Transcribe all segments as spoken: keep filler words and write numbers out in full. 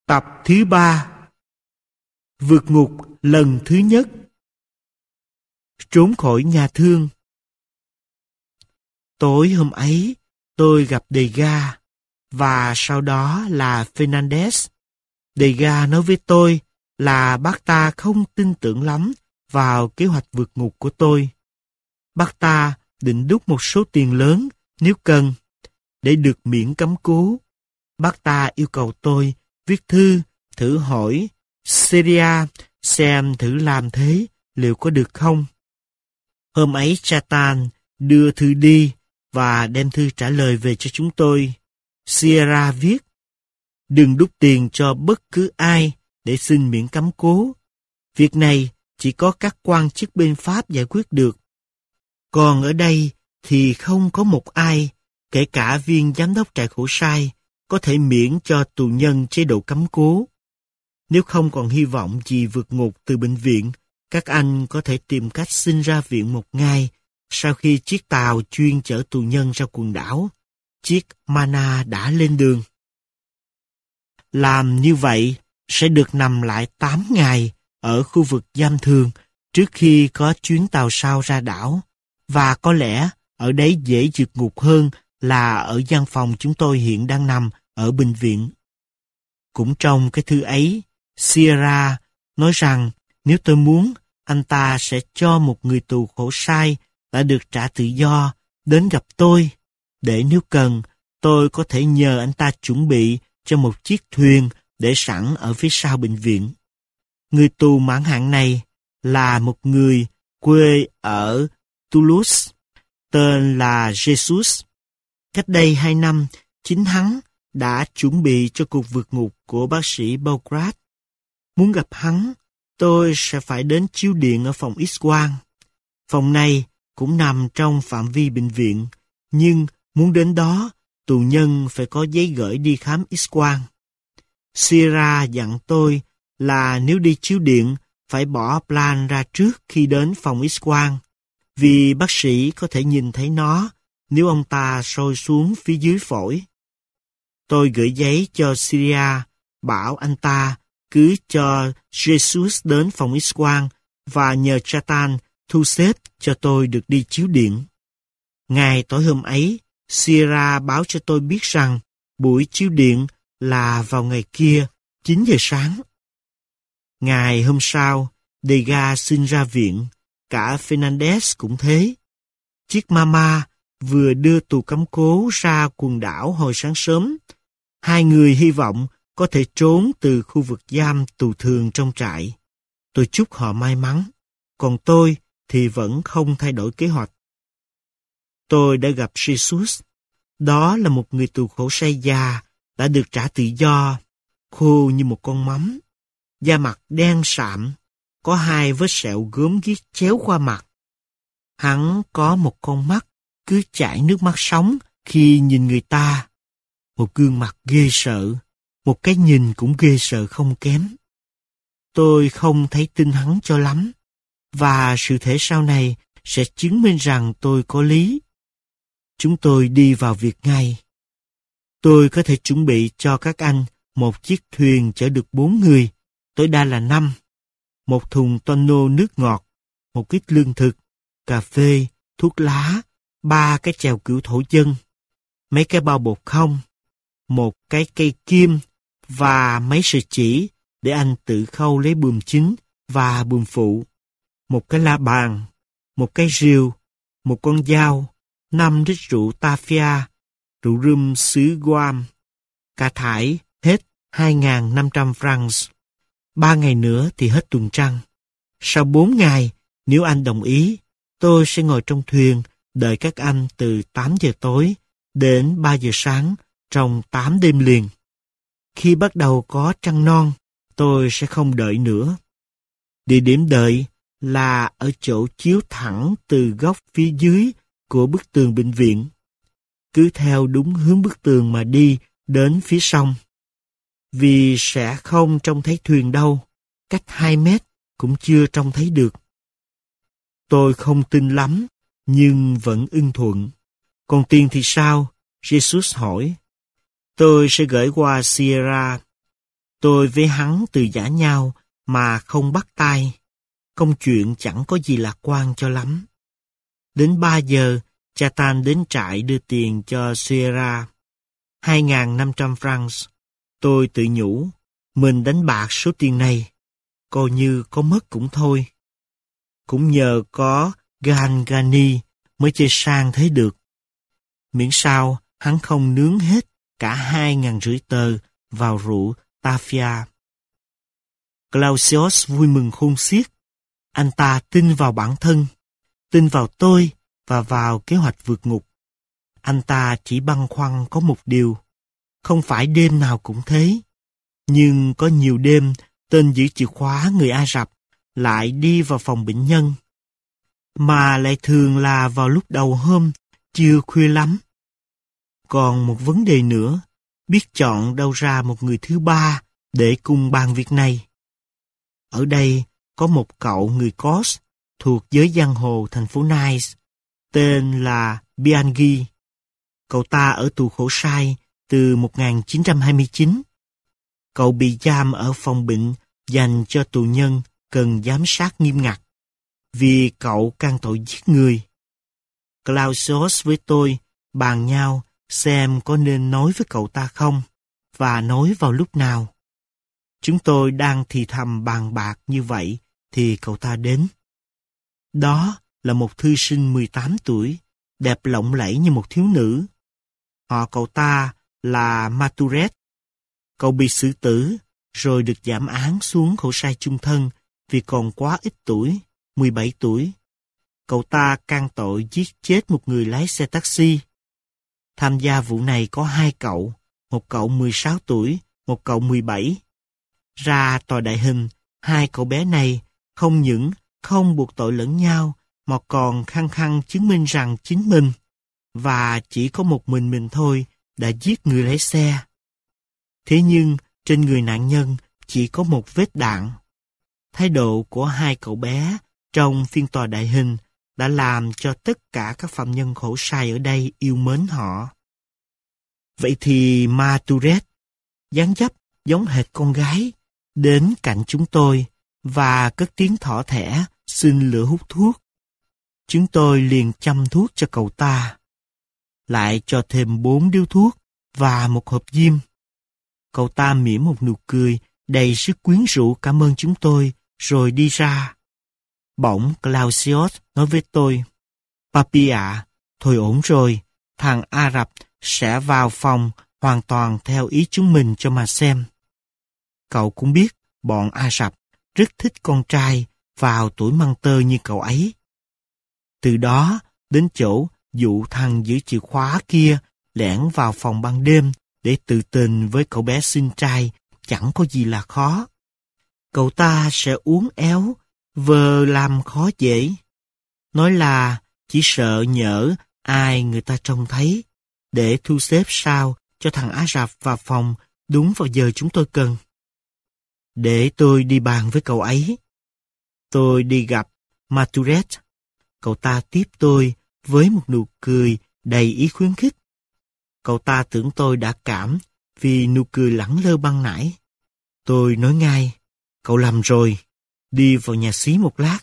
Tập thứ ba. Vượt ngục lần thứ nhất. Trốn khỏi nhà thương. Tối hôm ấy, tôi gặp Degas và sau đó là Fernandez. Degas nói với tôi là bác ta không tin tưởng lắm vào kế hoạch vượt ngục của tôi. Bác ta định đút một số tiền lớn nếu cần để được miễn cấm cố. Bác ta yêu cầu tôi viết thư thử hỏi Syria xem thử làm thế liệu có được không. Hôm ấy Chatan đưa thư đi và đem thư trả lời về cho chúng tôi. Sierra viết: đừng đút tiền cho bất cứ ai để xin miễn cấm cố. Việc này chỉ có các quan chức bên Pháp giải quyết được. Còn ở đây thì không có một ai, kể cả viên giám đốc trại khổ sai, có thể miễn cho tù nhân chế độ cấm cố. Nếu không còn hy vọng gì vượt ngục từ bệnh viện, các anh có thể tìm cách xin ra viện một ngày sau khi chiếc tàu chuyên chở tù nhân ra quần đảo, chiếc Mana đã lên đường. Làm như vậy sẽ được nằm lại tám ngày ở khu vực giam thường trước khi có chuyến tàu sau ra đảo, và có lẽ ở đấy dễ vượt ngục hơn là ở văn phòng chúng tôi hiện đang nằm ở bệnh viện. Cũng trong cái thư ấy, Sierra nói rằng nếu tôi muốn, anh ta sẽ cho một người tù khổ sai đã được trả tự do đến gặp tôi, để nếu cần, tôi có thể nhờ anh ta chuẩn bị cho một chiếc thuyền để sẵn ở phía sau bệnh viện. Người tù mãn hạn này là một người quê ở Toulouse, tên là Jesus. Cách đây hai năm, chính hắn đã chuẩn bị cho cuộc vượt ngục của bác sĩ Bogart. Muốn gặp hắn, tôi sẽ phải đến chiếu điện ở phòng X-quang. Phòng này cũng nằm trong phạm vi bệnh viện, nhưng muốn đến đó, tù nhân phải có giấy gửi đi khám X-quang. Sierra dặn tôi là nếu đi chiếu điện, phải bỏ plan ra trước khi đến phòng X-quang, vì bác sĩ có thể nhìn thấy nó nếu ông ta sôi xuống phía dưới phổi. Tôi gửi giấy cho Syria, bảo anh ta cứ cho Jesus đến phòng X-quang và nhờ Chatan thu xếp cho tôi được đi chiếu điện. Ngày tối hôm ấy, Sierra báo cho tôi biết rằng buổi chiếu điện là vào ngày kia, chín giờ sáng. Ngày hôm sau, Degas xin ra viện, cả Fernandez cũng thế. Chiếc Mama vừa đưa tù cấm cố ra quần đảo hồi sáng sớm. Hai người hy vọng có thể trốn từ khu vực giam tù thường trong trại. Tôi chúc họ may mắn, còn tôi thì vẫn không thay đổi kế hoạch. Tôi đã gặp Jesus. Đó là một người tù khổ sai già đã được trả tự do, khô như một con mắm, da mặt đen sạm, có hai vết sẹo gớm ghiếc chéo qua mặt. Hắn có một con mắt cứ chảy nước mắt sống khi nhìn người ta. Một gương mặt ghê sợ, một cái nhìn cũng ghê sợ không kém. Tôi không thấy tin hắn cho lắm, và sự thể sau này sẽ chứng minh rằng tôi có lý. Chúng tôi đi vào việc ngay. Tôi có thể chuẩn bị cho các anh một chiếc thuyền chở được bốn người, tối đa là năm, một thùng tonneau nước ngọt, một ít lương thực, cà phê, thuốc lá, ba cái chèo kiểu thổ dân, mấy cái bao bột không, một cái cây kim và mấy sợi chỉ để anh tự khâu lấy buồm chính và buồm phụ, một cái la bàn, một cái rìu, một con dao, năm lít rượu tafia, rượu rum xứ Guam, cả thải hết hai nghìn năm trăm francs. Ba ngày nữa thì hết tuần trăng. Sau bốn ngày, nếu anh đồng ý, tôi sẽ ngồi trong thuyền đợi các anh từ tám giờ tối đến ba giờ sáng trong tám đêm liền. Khi bắt đầu có trăng non, tôi sẽ không đợi nữa. Địa điểm đợi là ở chỗ chiếu thẳng từ góc phía dưới của bức tường bệnh viện. Cứ theo đúng hướng bức tường mà đi đến phía sông. Vì sẽ không trông thấy thuyền đâu, cách hai mét cũng chưa trông thấy được. Tôi không tin lắm, nhưng vẫn ưng thuận. Còn tiền thì sao? Jesus hỏi. Tôi sẽ gửi qua Sierra. Tôi với hắn từ giã nhau mà không bắt tay. Công chuyện chẳng có gì lạc quan cho lắm. Đến ba giờ, cha Tan đến trại đưa tiền cho Sierra. hai nghìn năm trăm francs. Tôi tự nhủ, mình đánh bạc số tiền này. Coi như có mất cũng thôi. Cũng nhờ có Gangani mới chơi sang thế được. Miễn sao hắn không nướng hết cả hai ngàn rưỡi tờ vào rượu Tafia. Clausius vui mừng khôn xiết. Anh ta tin vào bản thân, tin vào tôi và vào kế hoạch vượt ngục. Anh ta chỉ băn khoăn có một điều, không phải đêm nào cũng thế. Nhưng có nhiều đêm, tên giữ chìa khóa người Ả Rập lại đi vào phòng bệnh nhân, mà lại thường là vào lúc đầu hôm, chưa khuya lắm. Còn một vấn đề nữa, biết chọn đâu ra một người thứ ba để cùng bàn việc này. Ở đây có một cậu người Kos thuộc giới giang hồ thành phố Nice, tên là Bianchi. Cậu ta ở tù khổ sai từ một nghìn chín trăm hai mươi chín. Cậu bị giam ở phòng bệnh dành cho tù nhân cần giám sát nghiêm ngặt, vì cậu can tội giết người. Clausius với tôi bàn nhau xem có nên nói với cậu ta không, và nói vào lúc nào. Chúng tôi đang thì thầm bàn bạc như vậy, thì cậu ta đến. Đó là một thư sinh mười tám tuổi, đẹp lộng lẫy như một thiếu nữ. Họ cậu ta là Maturet. Cậu bị xử tử, rồi được giảm án xuống khổ sai chung thân vì còn quá ít tuổi, mười bảy tuổi. Cậu ta can tội giết chết một người lái xe taxi. Tham gia vụ này có hai cậu, một cậu mười sáu tuổi, một cậu mười bảy. Ra tòa đại hình, hai cậu bé này không những không buộc tội lẫn nhau, mà còn khăng khăng chứng minh rằng chính mình, và chỉ có một mình mình thôi, đã giết người lái xe. Thế nhưng, trên người nạn nhân chỉ có một vết đạn. Thái độ của hai cậu bé trong phiên tòa đại hình đã làm cho tất cả các phạm nhân khổ sai ở đây yêu mến họ. Vậy thì Maturet, dáng dấp giống hệt con gái, đến cạnh chúng tôi và cất tiếng thỏ thẻ xin lửa hút thuốc. Chúng tôi liền châm thuốc cho cậu ta, lại cho thêm bốn điếu thuốc và một hộp diêm. Cậu ta mỉm một nụ cười đầy sức quyến rũ cảm ơn chúng tôi, rồi đi ra. Bỗng Clausius nói với tôi, Papi ạ, thôi ổn rồi, thằng Ả Rập sẽ vào phòng hoàn toàn theo ý chúng mình cho mà xem. Cậu cũng biết bọn Ả Rập rất thích con trai vào tuổi măng tơ như cậu ấy. Từ đó đến chỗ dụ thằng giữ chìa khóa kia lẻn vào phòng ban đêm để tự tình với cậu bé xinh trai chẳng có gì là khó. Cậu ta sẽ uốn éo, vờ làm khó dễ. Nói là chỉ sợ nhỡ ai người ta trông thấy, để thu xếp sao cho thằng Ả Rập vào phòng đúng vào giờ chúng tôi cần. Để tôi đi bàn với cậu ấy. Tôi đi gặp Maturet. Cậu ta tiếp tôi với một nụ cười đầy ý khuyến khích. Cậu ta tưởng tôi đã cảm vì nụ cười lẳng lơ ban nãy. Tôi nói ngay, cậu lầm rồi, đi vào nhà xí một lát.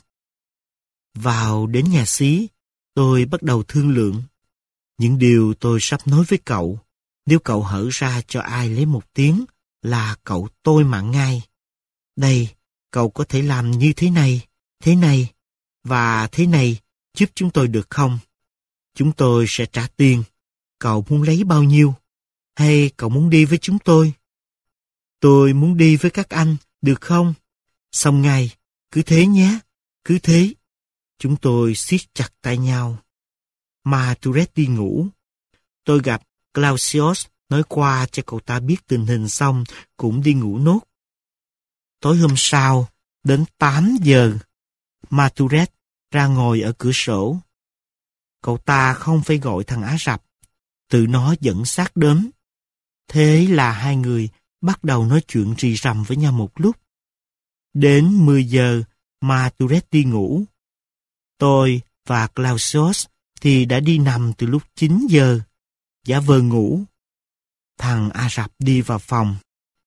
Vào đến nhà xí, tôi bắt đầu thương lượng. Những điều tôi sắp nói với cậu, nếu cậu hở ra cho ai lấy một tiếng, là cậu tôi mạng ngay. Đây, cậu có thể làm như thế này, thế này, và thế này, giúp chúng tôi được không? Chúng tôi sẽ trả tiền. Cậu muốn lấy bao nhiêu? Hay cậu muốn đi với chúng tôi? Tôi muốn đi với các anh, được không? Xong ngay, cứ thế nhé, cứ thế. Chúng tôi siết chặt tay nhau. Maturet đi ngủ. Tôi gặp Clausius, nói qua cho cậu ta biết tình hình xong, cũng đi ngủ nốt. Tối hôm sau, đến tám giờ, Maturet ra ngồi ở cửa sổ. Cậu ta không phải gọi thằng Ả Rập, tự nó dẫn xác đến. Thế là hai người bắt đầu nói chuyện rì rầm với nhau một lúc. Đến mười giờ, Maturet đi ngủ. Tôi và Clausius thì đã đi nằm từ lúc chín giờ, giả vờ ngủ. Thằng Ả Rập đi vào phòng.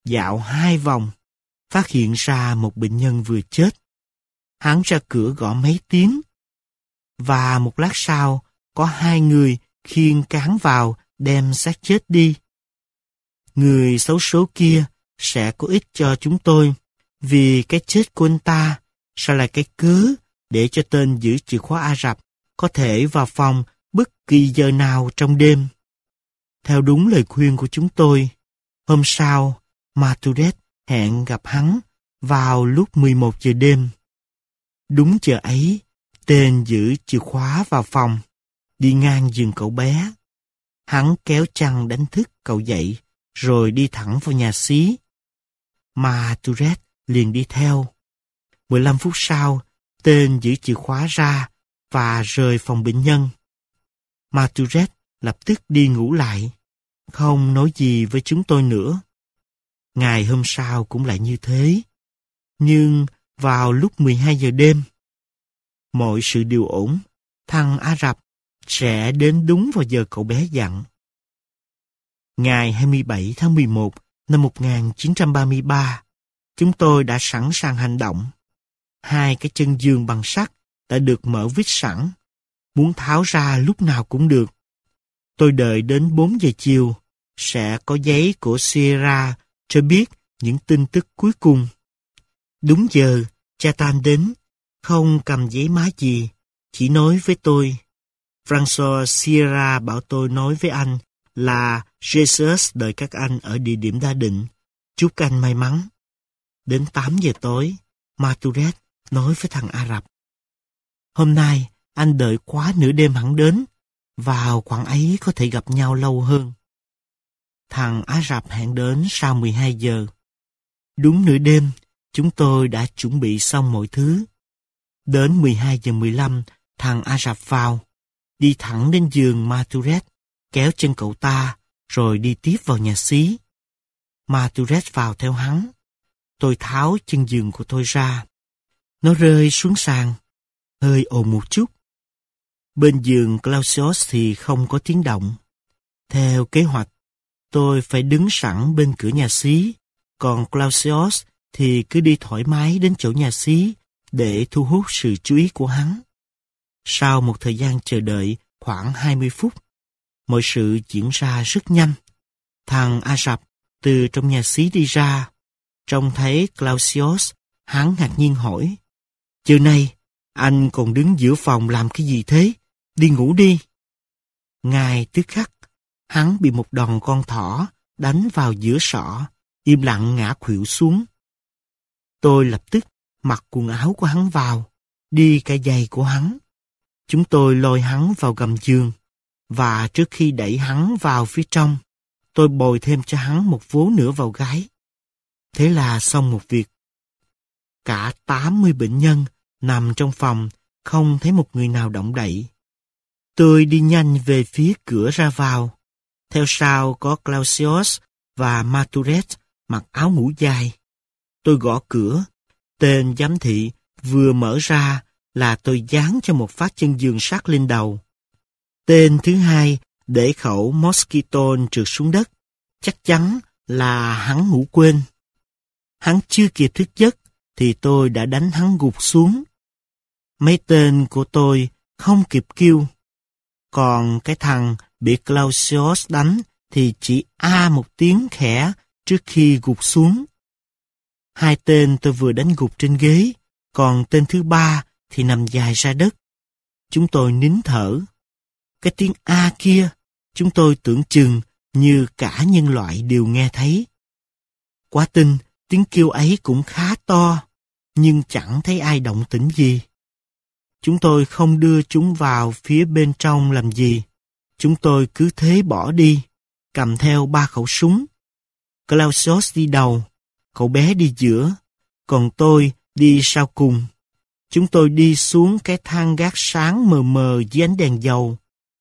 dạo hai vòng, phát hiện ra một bệnh nhân vừa chết. Hắn ra cửa gõ mấy tiếng, và một lát sau, có hai người khiêng cán vào đem xác chết đi. Người xấu số kia sẽ có ích cho chúng tôi, vì cái chết của anh ta sẽ là cái cớ để cho tên giữ chìa khóa Ả Rập có thể vào phòng bất kỳ giờ nào trong đêm. Theo đúng lời khuyên của chúng tôi, hôm sau, Marturet hẹn gặp hắn vào lúc mười một giờ đêm. Đúng giờ ấy, tên giữ chìa khóa vào phòng, đi ngang giường cậu bé. Hắn kéo chăn đánh thức cậu dậy, rồi đi thẳng vào nhà xí. Marturet liền đi theo. mười lăm phút sau, tên giữ chìa khóa ra và rời phòng bệnh nhân. Marturet lập tức đi ngủ lại, không nói gì với chúng tôi nữa. Ngày hôm sau cũng lại như thế. Nhưng vào lúc mười hai giờ đêm, mọi sự đều ổn. Thằng Ả Rập sẽ đến đúng vào giờ cậu bé dặn. Ngày hai mươi bảy tháng mười một năm một nghìn chín trăm ba mươi ba, chúng tôi đã sẵn sàng hành động. Hai cái chân giường bằng sắt đã được mở vít sẵn, muốn tháo ra lúc nào cũng được. Tôi đợi đến bốn giờ chiều, sẽ có giấy của Sierra cho biết những tin tức cuối cùng. Đúng giờ, cha Tan đến, không cầm giấy má gì, chỉ nói với tôi. François Sierra bảo tôi nói với anh là Jesus đợi các anh ở địa điểm đã định. Chúc anh may mắn. Đến tám giờ tối, Marturet nói với thằng Ả Rập. Hôm nay, anh đợi quá nửa đêm hẳn đến. Vào khoảng ấy có thể gặp nhau lâu hơn. Thằng Ả Rập hẹn đến sau mười hai giờ. Đúng nửa đêm, chúng tôi đã chuẩn bị xong mọi thứ. Đến mười hai giờ mười lăm, thằng Ả Rập vào, đi thẳng đến giường Marturet, kéo chân cậu ta, rồi đi tiếp vào nhà xí. Marturet vào theo hắn. Tôi tháo chân giường của tôi ra. Nó rơi xuống sàn, hơi ồn một chút. Bên giường Clausius thì không có tiếng động. Theo kế hoạch, tôi phải đứng sẵn bên cửa nhà xí, còn Clausius thì cứ đi thoải mái đến chỗ nhà xí để thu hút sự chú ý của hắn. Sau một thời gian chờ đợi khoảng hai mươi phút, mọi sự diễn ra rất nhanh. Thằng Ả Rập từ trong nhà xí đi ra, trông thấy Clausius, hắn ngạc nhiên hỏi: "Giờ này, anh còn đứng giữa phòng làm cái gì thế? Đi ngủ đi." Ngay tức khắc, hắn bị một đòn con thỏ đánh vào giữa sọ, im lặng ngã khuỵu xuống. Tôi lập tức mặc quần áo của hắn vào, đi cả giày của hắn. Chúng tôi lôi hắn vào gầm giường, và trước khi đẩy hắn vào phía trong, tôi bồi thêm cho hắn một vố nữa vào gáy. Thế là xong một việc. Cả tám mươi bệnh nhân nằm trong phòng, không thấy một người nào động đậy. Tôi đi nhanh về phía cửa ra vào. Theo sau có Clausius và Marturet mặc áo ngủ dài. Tôi gõ cửa. Tên giám thị vừa mở ra là tôi giáng cho một phát chân giường sắt lên đầu. Tên thứ hai để khẩu mosquito trượt xuống đất. Chắc chắn là hắn ngủ quên. Hắn chưa kịp thức giấc thì tôi đã đánh hắn gục xuống. Mấy tên của tôi không kịp kêu. Còn cái thằng bị Clausius đánh thì chỉ a một tiếng khẽ trước khi gục xuống. Hai tên tôi vừa đánh gục trên ghế, còn tên thứ ba thì nằm dài ra đất. Chúng tôi nín thở. Cái tiếng a kia, chúng tôi tưởng chừng như cả nhân loại đều nghe thấy. Quả tình, tiếng kêu ấy cũng khá to, nhưng chẳng thấy ai động tĩnh gì. Chúng tôi không đưa chúng vào phía bên trong làm gì. Chúng tôi cứ thế bỏ đi, cầm theo ba khẩu súng. Clausius đi đầu, cậu bé đi giữa, còn tôi đi sau cùng. Chúng tôi đi xuống cái thang gác sáng mờ mờ dưới ánh đèn dầu.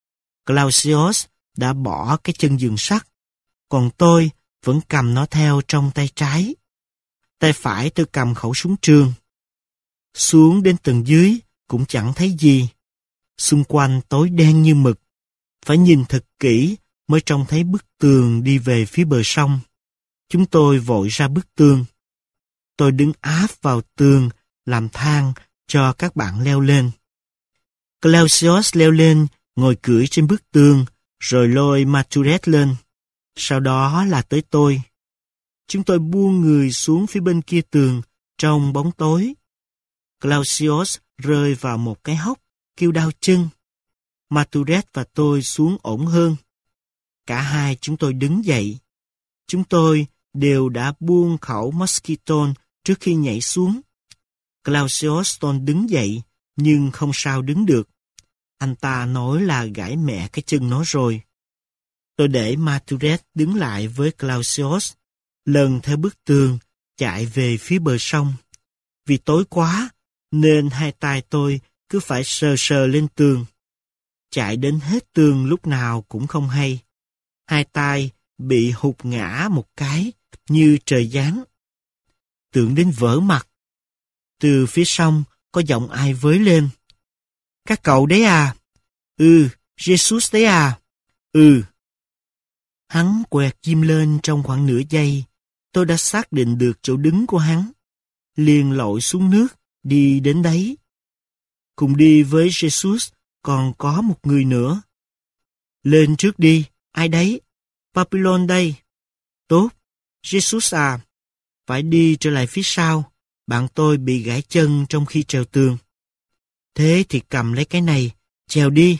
Clausius đã bỏ cái chân giường sắt, còn tôi vẫn cầm nó theo trong tay trái. Tay phải tôi cầm khẩu súng trường. Xuống đến tầng dưới cũng chẳng thấy gì. Xung quanh tối đen như mực. Phải nhìn thật kỹ mới trông thấy bức tường đi về phía bờ sông. Chúng tôi vội ra bức tường. Tôi đứng áp vào tường, làm thang cho các bạn leo lên. Clausius leo lên, ngồi cưỡi trên bức tường, rồi lôi Maturet lên. Sau đó là tới tôi. Chúng tôi buông người xuống phía bên kia tường, trong bóng tối. Clausius rơi vào một cái hốc, kêu đau chân. Maturet và tôi xuống ổn hơn. Cả hai chúng tôi đứng dậy. Chúng tôi đều đã buông khẩu mosquito trước khi nhảy xuống. Clausius Stone đứng dậy, nhưng không sao đứng được. Anh ta nói là gãy mẹ cái chân nó rồi. Tôi để Maturet đứng lại với Clausius, lần theo bức tường, chạy về phía bờ sông. Vì tối quá, nên hai tay tôi cứ phải sờ sờ lên tường. Chạy đến hết tường lúc nào cũng không hay. Hai tay bị hụt ngã một cái, như trời giáng. Tưởng đến vỡ mặt. Từ phía sông có giọng ai với lên. Các cậu đấy à? Ừ, Jesus đấy à? Ừ. Hắn quẹt chim lên trong khoảng nửa giây. Tôi đã xác định được chỗ đứng của hắn. Liền lội xuống nước, đi đến đấy. Cùng đi với Jesus còn có một người nữa. Lên trước đi, ai đấy? Papillon đây. Tốt, Jesus à. Phải đi trở lại phía sau. Bạn tôi bị gãy chân trong khi trèo tường. Thế thì cầm lấy cái này, trèo đi.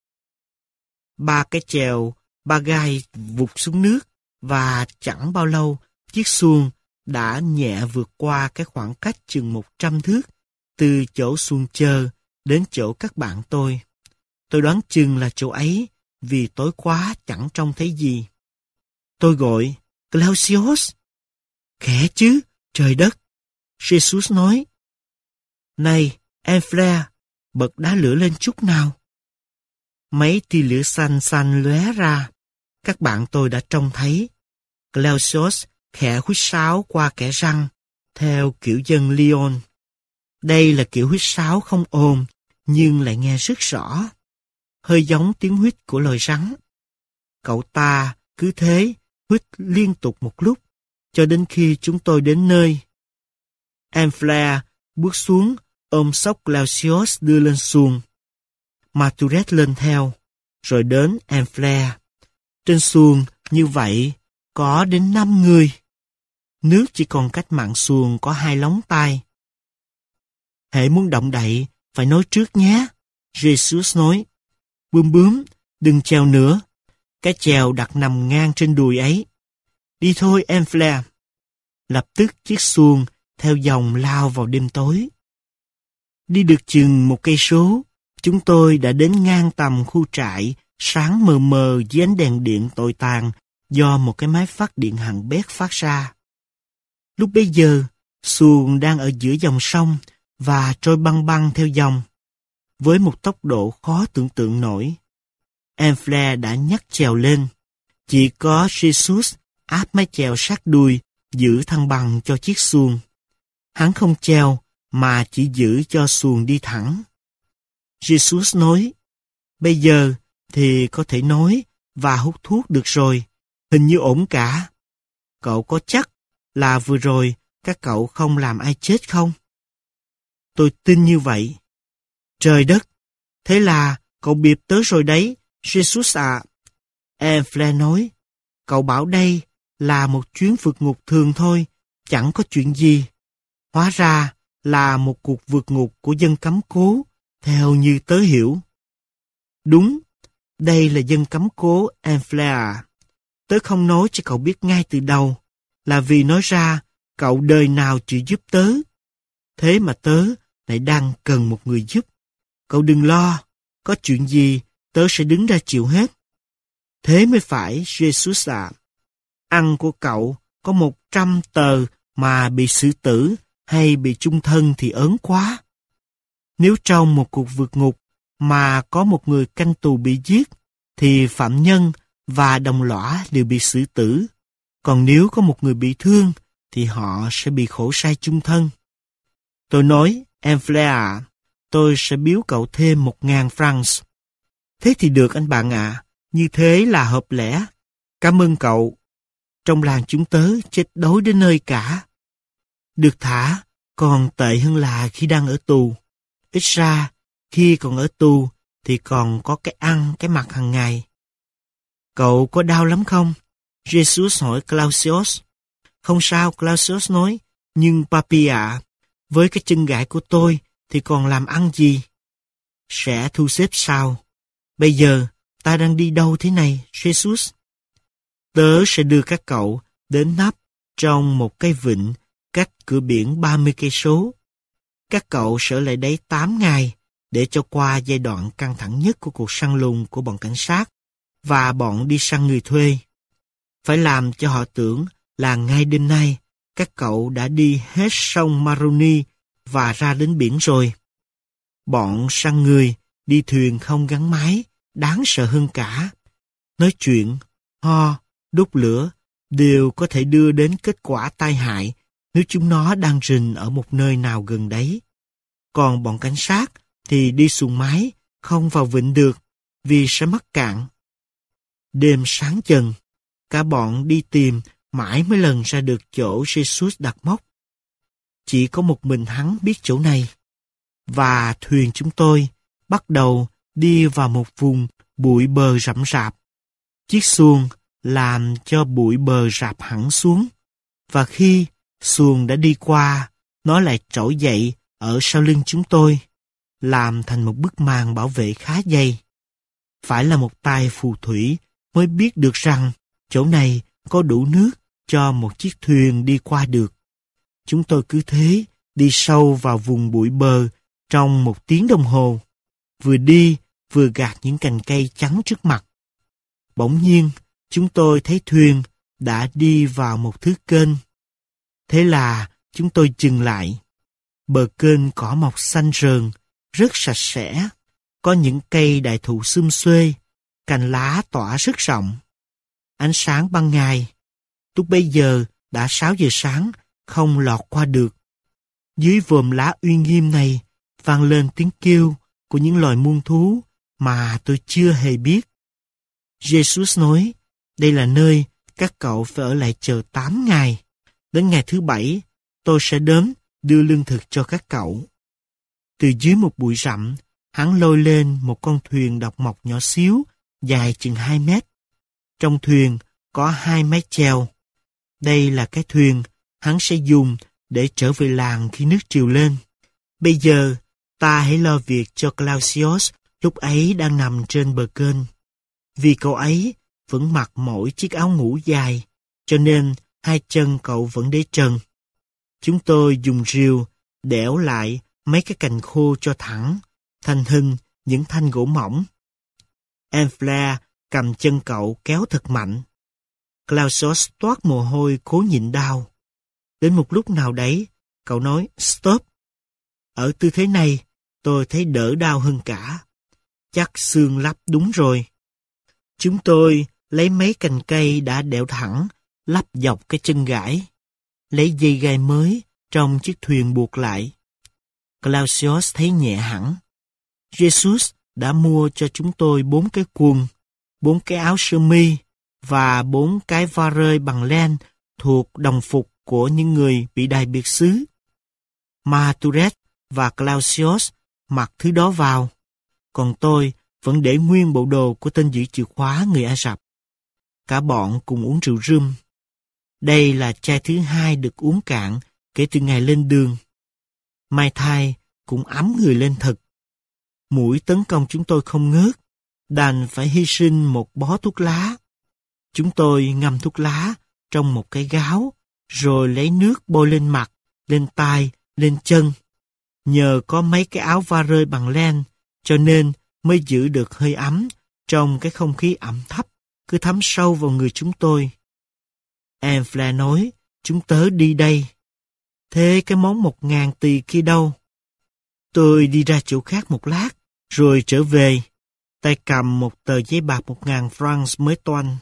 Ba cái chèo, ba gai vụt xuống nước, và chẳng bao lâu, chiếc xuồng đã nhẹ vượt qua cái khoảng cách chừng một trăm thước, từ chỗ xuồng chờ đến chỗ các bạn tôi. Tôi đoán chừng là chỗ ấy, vì tối quá chẳng trông thấy gì. Tôi gọi, Clausius. Khẽ chứ, trời đất. Jesus nói. Này, em Flare, bật đá lửa lên chút nào. Mấy tia lửa xanh xanh lóe ra. Các bạn tôi đã trông thấy. Clausius khẽ huýt sáo qua kẽ răng, theo kiểu dân Lyon. Đây là kiểu huýt sáo không ồn, nhưng lại nghe rất rõ. Hơi giống tiếng huýt của loài rắn. Cậu ta cứ thế huýt liên tục một lúc, cho đến khi chúng tôi đến nơi. Em Flare bước xuống, ôm xốc Clausius đưa lên xuồng. Maturet lên theo, rồi đến em Flare. Trên xuồng như vậy có đến năm người. Nước chỉ còn cách mạn xuồng có hai lóng tay. Hễ muốn động đậy, phải nói trước nhé. Jesus nói. Bướm bướm, đừng chèo nữa. Cái chèo đặt nằm ngang trên đùi ấy. Đi thôi em Flare. Lập tức chiếc xuồng theo dòng lao vào đêm tối. Đi được chừng một cây số, chúng tôi đã đến ngang tầm khu trại sáng mờ mờ dưới ánh đèn điện tồi tàn do một cái máy phát điện hằng bét phát ra. Lúc bấy giờ, xuồng đang ở giữa dòng sông và trôi băng băng theo dòng, với một tốc độ khó tưởng tượng nổi. Em Flare đã nhắc chèo lên. Chỉ có Jesus áp mái chèo sát đuôi, giữ thăng bằng cho chiếc xuồng. Hắn không chèo, mà chỉ giữ cho xuồng đi thẳng. Jesus nói, bây giờ thì có thể nói và hút thuốc được rồi, hình như ổn cả. Cậu có chắc là vừa rồi các cậu không làm ai chết không? Tôi tin như vậy. Trời đất, thế là cậu bịp tới rồi đấy, Jesus ạ. Em Flare nói, cậu bảo đây là một chuyến vượt ngục thường thôi, chẳng có chuyện gì. Hóa ra là một cuộc vượt ngục của dân cấm cố, theo như tớ hiểu. Đúng, đây là dân cấm cố, em Flare à. Tớ không nói cho cậu biết ngay từ đầu, là vì nói ra cậu đời nào chịu giúp tớ. Thế mà tớ lại đang cần một người giúp. Cậu đừng lo, có chuyện gì tớ sẽ đứng ra chịu hết. Thế mới phải, Jesus ạ. Ăn của cậu có một trăm tờ mà bị xử tử hay bị chung thân thì ớn quá. Nếu trong một cuộc vượt ngục mà có một người canh tù bị giết, thì phạm nhân và đồng lõa đều bị xử tử. Còn nếu có một người bị thương, thì họ sẽ bị khổ sai chung thân. Tôi nói, em Flare ạ, tôi sẽ biếu cậu thêm một ngàn francs. Thế thì được anh bạn ạ, như thế là hợp lẽ. Cảm ơn cậu. trong làng chúng tớ chết đói đến nơi cả. Được thả, còn tệ hơn là khi đang ở tù. Ít ra, khi còn ở tù thì còn có cái ăn, cái mặc hàng ngày. Cậu có đau lắm không? Jesus hỏi Clausius. Không sao, Clausius nói, nhưng papi ạ, với cái chân gãy của tôi thì còn làm ăn gì? Sẽ thu xếp sao? Bây giờ, ta đang đi đâu thế này, Jesus? Tớ sẽ đưa các cậu đến nắp trong một cái vịnh cách cửa biển ba mươi cây số. Các cậu sẽ ở lại đấy tám ngày để cho qua giai đoạn căng thẳng nhất của cuộc săn lùng của bọn cảnh sát và bọn đi săn người thuê. Phải làm cho họ tưởng là ngay đêm nay các cậu đã đi hết sông Maroni và ra đến biển rồi. Bọn săn người đi thuyền không gắn máy đáng sợ hơn cả. Nói chuyện, ho, đốt lửa đều có thể đưa đến kết quả tai hại nếu chúng nó đang rình ở một nơi nào gần đấy. Còn bọn cảnh sát thì đi xuồng máy không vào vịnh được vì sẽ mắc cạn. Đêm sáng dần, cả bọn đi tìm mãi mới lần ra được chỗ Jesus đặt mốc. Chỉ có một mình hắn biết chỗ này. Và thuyền chúng tôi bắt đầu đi vào một vùng bụi bờ rậm rạp. Chiếc xuồng làm cho bụi bờ rạp hẳn xuống. Và khi xuồng đã đi qua, nó lại trỗi dậy ở sau lưng chúng tôi, làm thành một bức màn bảo vệ khá dày. Phải là một tay phù thủy mới biết được rằng chỗ này có đủ nước cho một chiếc thuyền đi qua được. Chúng tôi cứ thế đi sâu vào vùng bụi bờ trong một tiếng đồng hồ, vừa đi vừa gạt những cành cây trắng trước mặt. Bỗng nhiên, chúng tôi thấy thuyền đã đi vào một thứ kênh. Thế là chúng tôi dừng lại. Bờ kênh cỏ mọc xanh rờn, rất sạch sẽ. Có những cây đại thụ xum xuê, cành lá tỏa rất rộng. Ánh sáng ban ngày, lúc bây giờ đã sáu giờ sáng, không lọt qua được. Dưới vòm lá uy nghiêm này vang lên tiếng kêu của những loài muôn thú mà tôi chưa hề biết. Jesus nói, đây là nơi các cậu phải ở lại chờ tám ngày. Đến ngày thứ bảy, tôi sẽ đến đưa lương thực cho các cậu. Từ dưới một bụi rậm, hắn lôi lên một con thuyền độc mộc nhỏ xíu, dài chừng hai mét. Trong thuyền có hai mái chèo. Đây là cái thuyền hắn sẽ dùng để trở về làng khi nước triều lên. Bây giờ, ta hãy lo việc cho Clausius lúc ấy đang nằm trên bờ kênh. Vì cậu ấy vẫn mặc mỗi chiếc áo ngủ dài, cho nên hai chân cậu vẫn để trần. Chúng tôi dùng rìu đẽo lại mấy cái cành khô cho thẳng, thành hình những thanh gỗ mỏng. Enfler cầm chân cậu kéo thật mạnh. Clausius toát mồ hôi cố nhịn đau. Đến một lúc nào đấy, cậu nói stop. Ở tư thế này, tôi thấy đỡ đau hơn cả. Chắc xương lắp đúng rồi. Chúng tôi lấy mấy cành cây đã đẽo thẳng, lắp dọc cái chân gãi, lấy dây gai mới trong chiếc thuyền buộc lại. Clausius thấy nhẹ hẳn. Jesus đã mua cho chúng tôi bốn cái quần, bốn cái áo sơ mi và bốn cái va rơi bằng len thuộc đồng phục của những người bị đại biệt xứ. Maturet và Clausius mặc thứ đó vào, còn tôi vẫn để nguyên bộ đồ của tên giữ chìa khóa người Ả Rập. Cả bọn cùng uống rượu rum. Đây là chai thứ hai được uống cạn kể từ ngày lên đường. Mai thai cũng ấm người lên thật. Muỗi tấn công chúng tôi không ngớt, đành phải hy sinh một bó thuốc lá. Chúng tôi ngâm thuốc lá trong một cái gáo, rồi lấy nước bôi lên mặt, lên tai, lên chân. Nhờ có mấy cái áo va rơi bằng len, cho nên mới giữ được hơi ấm trong cái không khí ẩm thấp cứ thấm sâu vào người chúng tôi. Enfler nói, chúng tớ đi đây. Thế cái món một ngàn tỳ kia đâu? Tôi đi ra chỗ khác một lát, rồi trở về, tay cầm một tờ giấy bạc một ngàn francs mới toanh.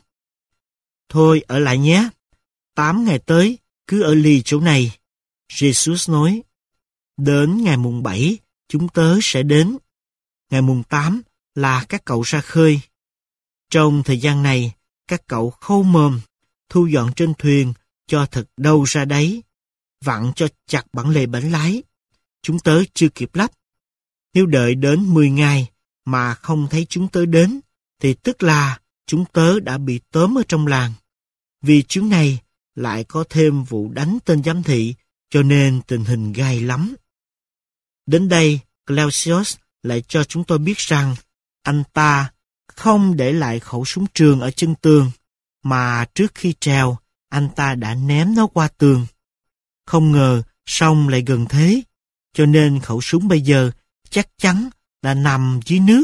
Thôi ở lại nhé, tám ngày tới cứ ở lì chỗ này. Jesus nói, đến ngày mùng bảy chúng tớ sẽ đến. Ngày mùng tám là các cậu ra khơi. Trong thời gian này, các cậu khâu mồm, thu dọn trên thuyền cho thật đâu ra đấy, vặn cho chặt bản lề bánh lái. Chúng tớ chưa kịp lắp. Nếu đợi đến mười ngày mà không thấy chúng tớ đến, thì tức là chúng tớ đã bị tóm ở trong làng. Vì chuyến này lại có thêm vụ đánh tên giám thị, cho nên tình hình gai lắm. Đến đây, Clausius lại cho chúng tôi biết rằng anh ta không để lại khẩu súng trường ở chân tường, mà trước khi trèo, anh ta đã ném nó qua tường. Không ngờ sông lại gần thế, cho nên khẩu súng bây giờ chắc chắn là nằm dưới nước.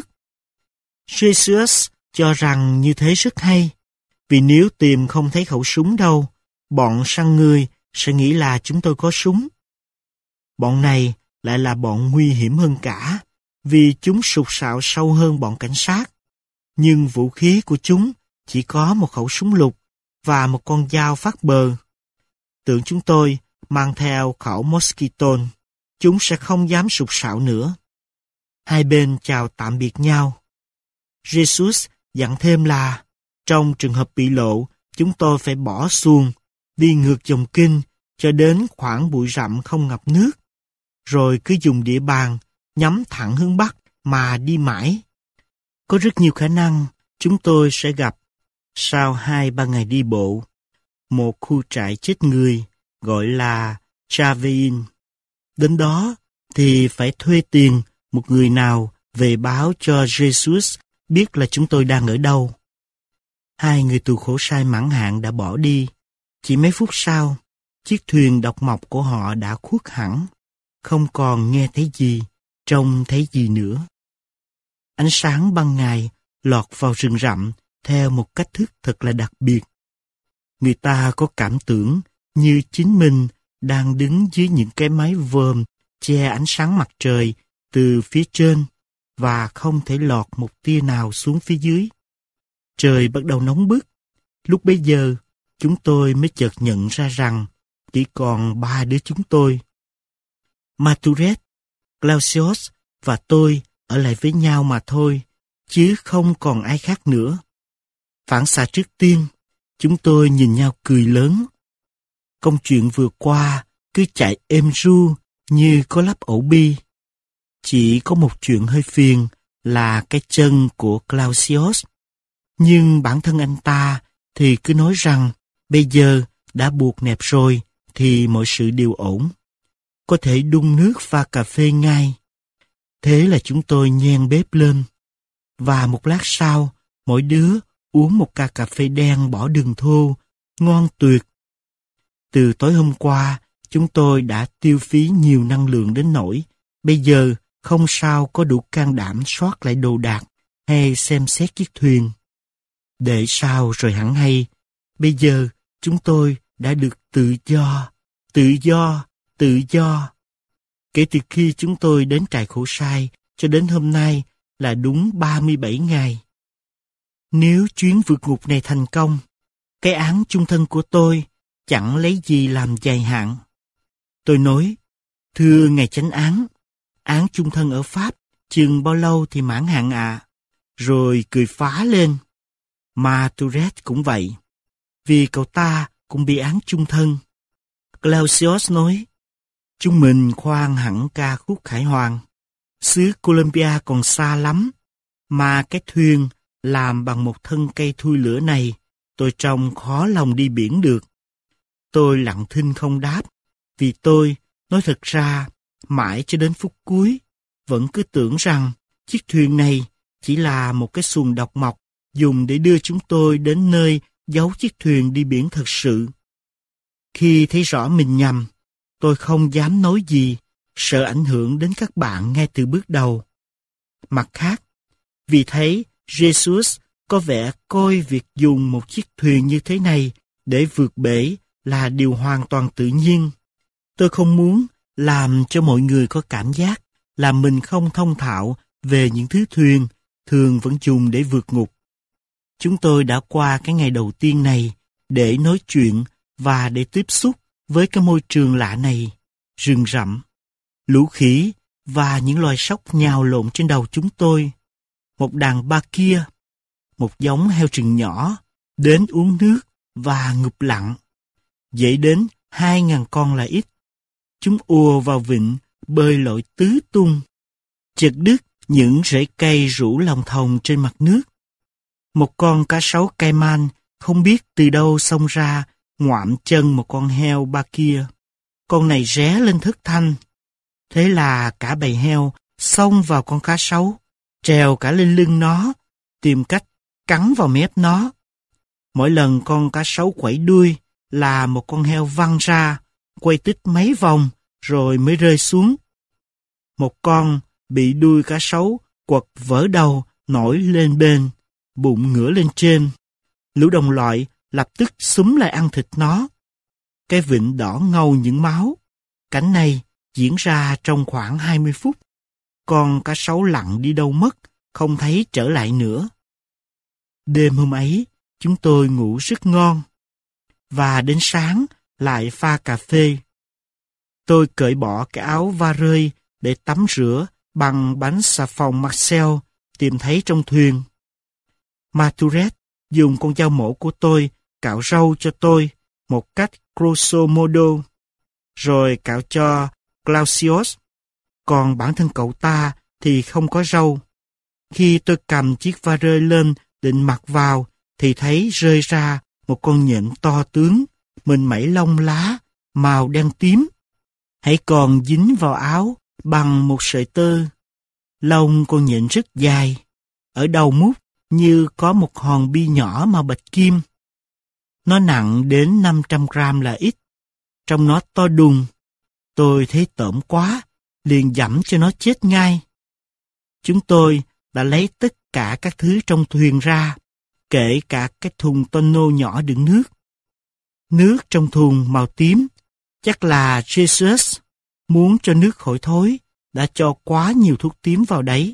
Jesus cho rằng như thế rất hay, vì nếu tìm không thấy khẩu súng đâu, bọn săn người sẽ nghĩ là chúng tôi có súng. Bọn này lại là bọn nguy hiểm hơn cả, vì chúng sục sạo sâu hơn bọn cảnh sát. Nhưng vũ khí của chúng chỉ có một khẩu súng lục và một con dao phát bờ. Tưởng chúng tôi mang theo khẩu mosquito, chúng sẽ không dám sục sạo nữa. Hai bên chào tạm biệt nhau. Jesus dặn thêm là, trong trường hợp bị lộ, chúng tôi phải bỏ xuồng, đi ngược dòng kinh cho đến khoảng bụi rậm không ngập nước, rồi cứ dùng địa bàn nhắm thẳng hướng Bắc mà đi mãi. Có rất nhiều khả năng chúng tôi sẽ gặp, sau hai ba ngày đi bộ, một khu trại chết người gọi là Chavein. Đến đó thì phải thuê tiền một người nào về báo cho Jesus biết là chúng tôi đang ở đâu. Hai người tù khổ sai mãn hạn đã bỏ đi. Chỉ mấy phút sau, chiếc thuyền độc mộc của họ đã khuất hẳn, không còn nghe thấy gì, trông thấy gì nữa. Ánh sáng ban ngày lọt vào rừng rậm theo một cách thức thật là đặc biệt. Người ta có cảm tưởng như chính mình đang đứng dưới những cái mái vòm che ánh sáng mặt trời từ phía trên và không thể lọt một tia nào xuống phía dưới. Trời bắt đầu nóng bức. Lúc bấy giờ, chúng tôi mới chợt nhận ra rằng chỉ còn ba đứa chúng tôi. Maturet, Clausius và tôi ở lại với nhau mà thôi, chứ không còn ai khác nữa. Phản xạ trước tiên, chúng tôi nhìn nhau cười lớn. Công chuyện vừa qua cứ chạy êm ru như có lắp ổ bi. Chỉ có một chuyện hơi phiền là cái chân của Clausius. Nhưng bản thân anh ta thì cứ nói rằng bây giờ đã buộc nẹp rồi thì mọi sự đều ổn. Có thể đun nước pha cà phê ngay. Thế là chúng tôi nhen bếp lên. Và một lát sau, mỗi đứa uống một ca cà phê đen bỏ đường thô, ngon tuyệt. Từ tối hôm qua, chúng tôi đã tiêu phí nhiều năng lượng đến nỗi bây giờ không sao có đủ can đảm soát lại đồ đạc hay xem xét chiếc thuyền. Để sao rồi hẳn hay, bây giờ chúng tôi đã được tự do, tự do, tự do. Kể từ khi chúng tôi đến trại khổ sai cho đến hôm nay là đúng ba mươi bảy ngày. Nếu chuyến vượt ngục này thành công, cái án chung thân của tôi chẳng lấy gì làm dài hạn. Tôi nói, thưa ngài chánh án, án chung thân ở Pháp chừng bao lâu thì mãn hạn ạ? À? Rồi cười phá lên. Mà Tourette cũng vậy, vì cậu ta cũng bị án chung thân. Clausius nói, chúng mình khoan hẳn ca khúc khải hoàn. Xứ Colombia còn xa lắm, mà cái thuyền làm bằng một thân cây thui lửa này, tôi trông khó lòng đi biển được. Tôi lặng thinh không đáp, vì tôi, nói thật ra, mãi cho đến phút cuối, vẫn cứ tưởng rằng chiếc thuyền này chỉ là một cái xuồng độc mộc dùng để đưa chúng tôi đến nơi giấu chiếc thuyền đi biển thật sự. Khi thấy rõ mình nhầm, tôi không dám nói gì, sợ ảnh hưởng đến các bạn ngay từ bước đầu. Mặt khác, vì thấy Jesus có vẻ coi việc dùng một chiếc thuyền như thế này để vượt bể là điều hoàn toàn tự nhiên. Tôi không muốn làm cho mọi người có cảm giác là mình không thông thạo về những thứ thuyền thường vẫn dùng để vượt ngục. Chúng tôi đã qua cái ngày đầu tiên này để nói chuyện và để tiếp xúc với cái môi trường lạ này, rừng rậm, lũ khỉ và những loài sóc nhào lộn trên đầu chúng tôi. Một đàn ba kia, một giống heo rừng nhỏ, đến uống nước và ngụp lặng. Dậy đến hai ngàn con là ít. Chúng ùa vào vịnh, bơi lội tứ tung. Chợt đứt những rễ cây rủ lòng thòng trên mặt nước. Một con cá sấu caiman không biết từ đâu xông ra, ngoạm chân một con heo ba kia. Con này ré lên thất thanh. Thế là cả bầy heo xông vào con cá sấu, trèo cả lên lưng nó, tìm cách cắn vào mép nó. Mỗi lần con cá sấu quẩy đuôi là một con heo văng ra, quay tít mấy vòng rồi mới rơi xuống. Một con bị đuôi cá sấu quật vỡ đầu nổi lên bên, bụng ngửa lên trên. Lũ đồng loại lập tức xúm lại ăn thịt nó. Cái vịnh đỏ ngầu những máu. Cảnh này diễn ra trong khoảng hai mươi phút. Con cá sấu lặn đi đâu mất, không thấy trở lại nữa. Đêm hôm ấy, chúng tôi ngủ rất ngon. Và đến sáng lại pha cà phê. Tôi cởi bỏ cái áo va rơi để tắm rửa bằng bánh xà phòng Marcel tìm thấy trong thuyền. Maturet dùng con dao mổ của tôi cạo râu cho tôi một cách grosso modo, rồi cạo cho Clausius. Còn bản thân cậu ta thì không có râu. Khi tôi cầm chiếc va rơi lên định mặc vào thì thấy rơi ra một con nhện to tướng, mình mẩy lông lá, màu đen tím. Hãy còn dính vào áo bằng một sợi tơ. Lông con nhện rất dài, ở đầu mút như có một hòn bi nhỏ màu bạch kim. Nó nặng đến năm trăm gram là ít. Trong nó to đùng. Tôi thấy tởm quá, liền dẫm cho nó chết ngay. Chúng tôi đã lấy tất cả các thứ trong thuyền ra, kể cả cái thùng tonneau nhỏ đựng nước. Nước trong thùng màu tím, chắc là Jesus muốn cho nước khỏi thối, đã cho quá nhiều thuốc tím vào đấy.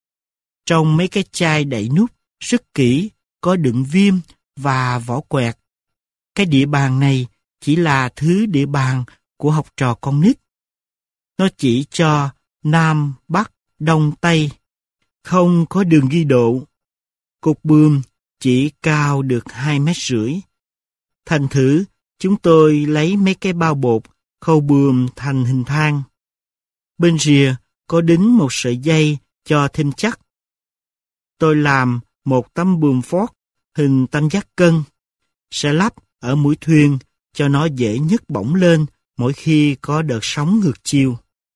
Trong mấy cái chai đậy nút rất kỹ, có đựng viêm và vỏ quẹt. Cái địa bàn này chỉ là thứ địa bàn của học trò con nít. Nó chỉ cho Nam, Bắc, Đông, Tây, không có đường ghi độ. Cục buồm chỉ cao được hai mét rưỡi. Thành thử, chúng tôi lấy mấy cái bao bột khâu buồm thành hình thang. Bên rìa có đính một sợi dây cho thêm chắc. Tôi làm một tấm buồm phốt hình tam giác cân, sẽ lắp ở mũi thuyền cho nó dễ nhấc bổng lên mỗi khi có đợt sóng ngược chiều.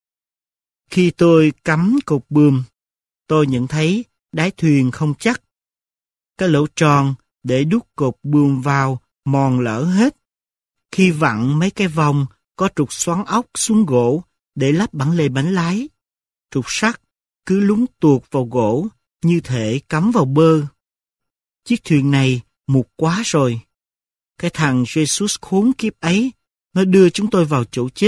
Khi tôi cắm cột buồm, tôi nhận thấy đáy thuyền không chắc. Cái lỗ tròn để đút cột buồm vào mòn lở hết. Khi vặn mấy cái vòng có trục xoắn ốc xuống gỗ để lắp bản lề bánh lái. Trục sắt cứ lún tuột vào gỗ như thể cắm vào bơ. Chiếc thuyền này mục quá rồi. Cái thằng Jesus khốn kiếp ấy, nó đưa chúng tôi vào chỗ chết.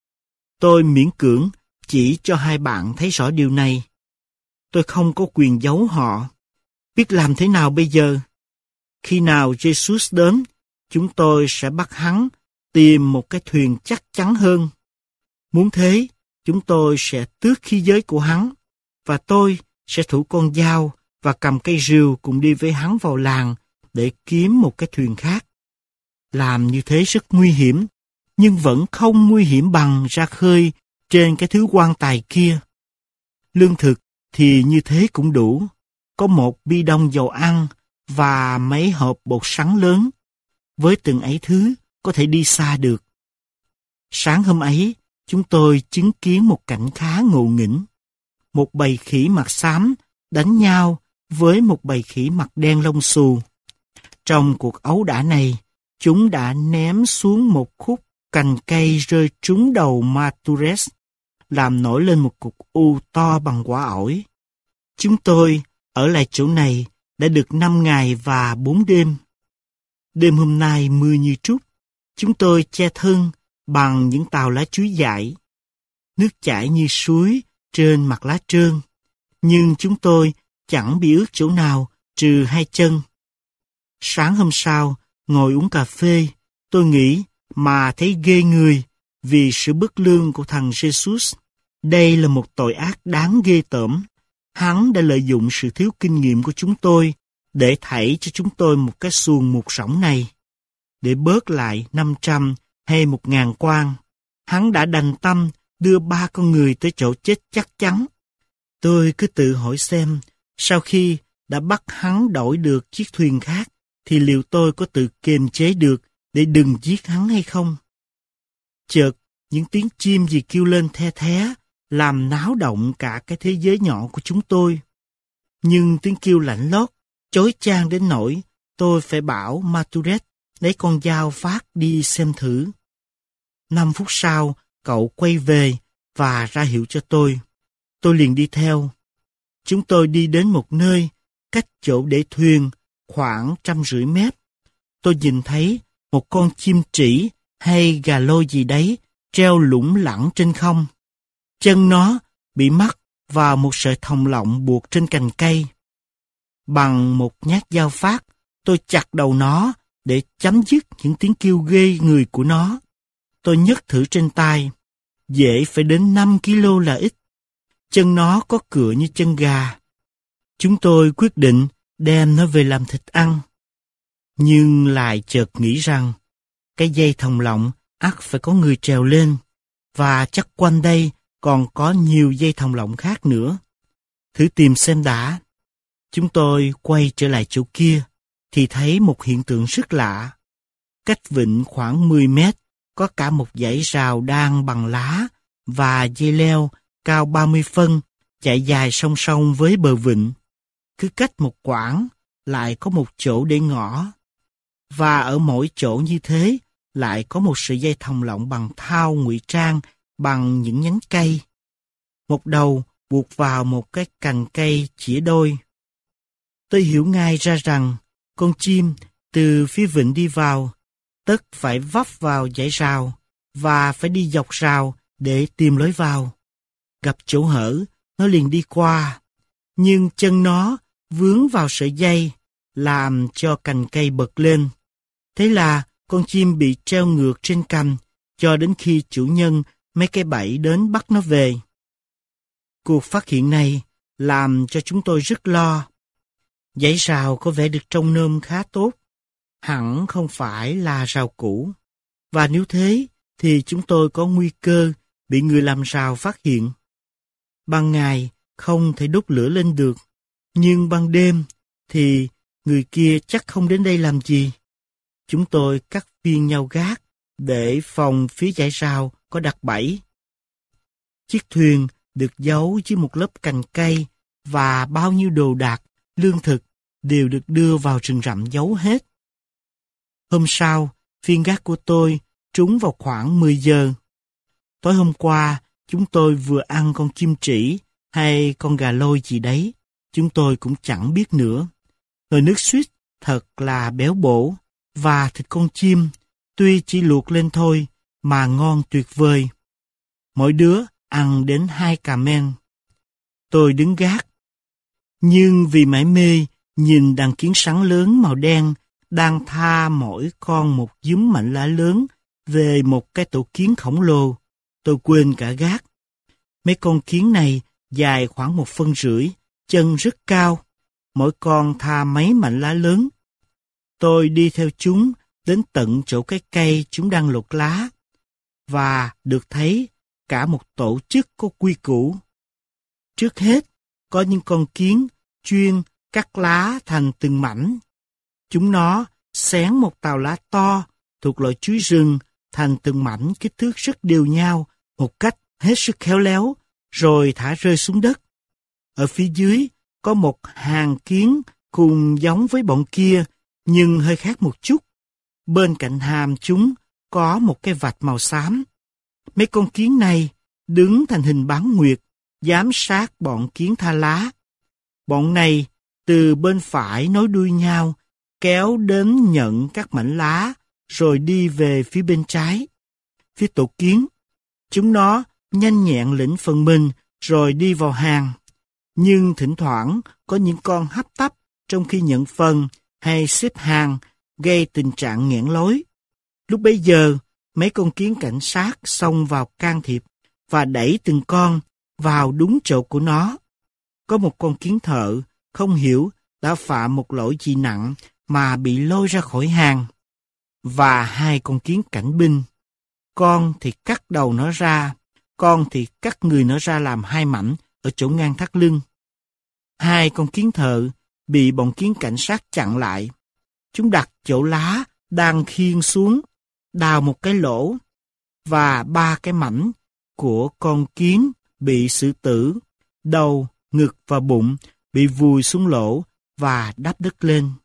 Tôi miễn cưỡng chỉ cho hai bạn thấy rõ điều này. Tôi không có quyền giấu họ. Biết làm thế nào bây giờ? Khi nào Jesus đến, chúng tôi sẽ bắt hắn tìm một cái thuyền chắc chắn hơn. Muốn thế, chúng tôi sẽ tước khí giới của hắn, và tôi sẽ thủ con dao và cầm cây rìu cùng đi với hắn vào làng để kiếm một cái thuyền khác. Làm như thế rất nguy hiểm, nhưng vẫn không nguy hiểm bằng ra khơi trên cái thứ quan tài kia. Lương thực thì như thế cũng đủ. Có một bi đông dầu ăn và mấy hộp bột sắn lớn. Với từng ấy thứ có thể đi xa được. Sáng hôm ấy, chúng tôi chứng kiến một cảnh khá ngộ nghĩnh. Một bầy khỉ mặt xám đánh nhau với một bầy khỉ mặt đen lông xù. Trong cuộc ấu đả này, chúng đã ném xuống một khúc cành cây rơi trúng đầu Maturet, làm nổi lên một cục u to bằng quả ổi. Chúng tôi ở lại chỗ này đã được năm ngày và bốn đêm. Đêm hôm nay mưa như trút, chúng tôi che thân bằng những tàu lá chuối dại. Nước chảy như suối trên mặt lá trơn, nhưng chúng tôi chẳng bị ướt chỗ nào trừ hai chân. Sáng hôm sau, ngồi uống cà phê, tôi nghĩ mà thấy ghê người vì sự bất lương của thằng Jesus. Đây là một tội ác đáng ghê tởm. Hắn đã lợi dụng sự thiếu kinh nghiệm của chúng tôi để thảy cho chúng tôi một cái xuồng mục rỗng này. để bớt lại năm trăm hay một ngàn quan. Hắn đã đành tâm đưa ba con người tới chỗ chết chắc chắn. Tôi cứ tự hỏi xem, sau khi đã bắt hắn đổi được chiếc thuyền khác, thì liệu tôi có tự kiềm chế được để đừng giết hắn hay không? Chợt, những tiếng chim gì kêu lên the thé, làm náo động cả cái thế giới nhỏ của chúng tôi. Nhưng tiếng kêu lạnh lót, chói chang đến nỗi tôi phải bảo Maturet lấy con dao phát đi xem thử. Năm phút sau, cậu quay về và ra hiệu cho tôi. Tôi liền đi theo. Chúng tôi đi đến một nơi cách chỗ để thuyền khoảng trăm rưỡi mét. Tôi nhìn thấy một con chim trĩ hay gà lôi gì đấy treo lủng lẳng trên không. Chân nó bị mắc vào một sợi thòng lọng buộc trên cành cây. Bằng một nhát dao phát, tôi chặt đầu nó để chấm dứt những tiếng kêu ghê người của nó. Tôi nhấc thử trên tay. Dễ phải đến năm ki lô là ít. Chân nó có cựa như chân gà. Chúng tôi quyết định đem nó về làm thịt ăn. Nhưng lại chợt nghĩ rằng cái dây thòng lọng ắt phải có người trèo lên, và chắc quanh đây còn có nhiều dây thòng lọng khác nữa. Thử tìm xem đã. Chúng tôi quay trở lại chỗ kia, thì thấy một hiện tượng rất lạ. Cách vịnh khoảng mười mét, có cả một dãy rào đan bằng lá và dây leo cao ba mươi phân chạy dài song song với bờ vịnh. Cứ cách một quãng lại có một chỗ để ngõ. Và ở mỗi chỗ như thế lại có một sợi dây thòng lọng bằng thau ngụy trang bằng những nhánh cây. Một đầu buộc vào một cái cành cây chĩa đôi. Tôi hiểu ngay ra rằng con chim từ phía vịnh đi vào tất phải vấp vào dãy rào và phải đi dọc rào để tìm lối vào. Gặp chỗ hở, nó liền đi qua, nhưng chân nó vướng vào sợi dây, làm cho cành cây bật lên. Thế là con chim bị treo ngược trên cành cho đến khi chủ nhân mấy cái bẫy đến bắt nó về. Cuộc phát hiện này làm cho chúng tôi rất lo. Dãy rào có vẻ được trông nom khá tốt, hẳn không phải là rào cũ. Và nếu thế, thì chúng tôi có nguy cơ bị người làm rào phát hiện. Ban ngày không thể đốt lửa lên được, nhưng ban đêm thì người kia chắc không đến đây làm gì. Chúng tôi cắt phiên nhau gác để phòng phía dãy rào có đặt bẫy. Chiếc thuyền được giấu dưới một lớp cành cây và bao nhiêu đồ đạc, lương thực đều được đưa vào rừng rậm giấu hết. Hôm sau, phiên gác của tôi trúng vào khoảng mười giờ. Tối hôm qua, chúng tôi vừa ăn con chim trĩ hay con gà lôi gì đấy, chúng tôi cũng chẳng biết nữa. Nồi nước suýt thật là béo bổ, và thịt con chim, tuy chỉ luộc lên thôi, mà ngon tuyệt vời. Mỗi đứa ăn đến hai cà men. Tôi đứng gác, nhưng vì mải mê nhìn đàn kiến sắn lớn màu đen đang tha mỗi con một dúm mảnh lá lớn về một cái tổ kiến khổng lồ, tôi quên cả gác. Mấy con kiến này dài khoảng một phân rưỡi, chân rất cao, mỗi con tha mấy mảnh lá lớn. Tôi đi theo chúng đến tận chỗ cái cây chúng đang lột lá, và được thấy cả một tổ chức có quy củ. Trước hết, có những con kiến chuyên cắt lá thành từng mảnh. Chúng nó xén một tàu lá to thuộc loại chuối rừng thành từng mảnh kích thước rất đều nhau, một cách hết sức khéo léo, rồi thả rơi xuống đất. Ở phía dưới có một hàng kiến cùng giống với bọn kia, nhưng hơi khác một chút. Bên cạnh hàm chúng có một cái vạch màu xám. Mấy con kiến này đứng thành hình bán nguyệt, giám sát bọn kiến tha lá. Bọn này từ bên phải nối đuôi nhau, kéo đến nhận các mảnh lá, rồi đi về phía bên trái. Phía tổ kiến, chúng nó nhanh nhẹn lĩnh phần mình, rồi đi vào hàng. Nhưng thỉnh thoảng có những con hấp tấp trong khi nhận phần hay xếp hàng, gây tình trạng nghẽn lối. Lúc bấy giờ, mấy con kiến cảnh sát xông vào can thiệp và đẩy từng con vào đúng chỗ của nó. Có một con kiến thợ không hiểu đã phạm một lỗi gì nặng mà bị lôi ra khỏi hàng. và hai con kiến cảnh binh. Con thì cắt đầu nó ra, con thì cắt người nó ra làm hai mảnh ở chỗ ngang thắt lưng. Hai con kiến thợ bị bọn kiến cảnh sát chặn lại. Chúng đặt chỗ lá đang khiêng xuống, đào một cái lỗ, và ba cái mảnh của con kiến bị xử tử, đầu, ngực và bụng bị vùi xuống lỗ và đắp đất lên.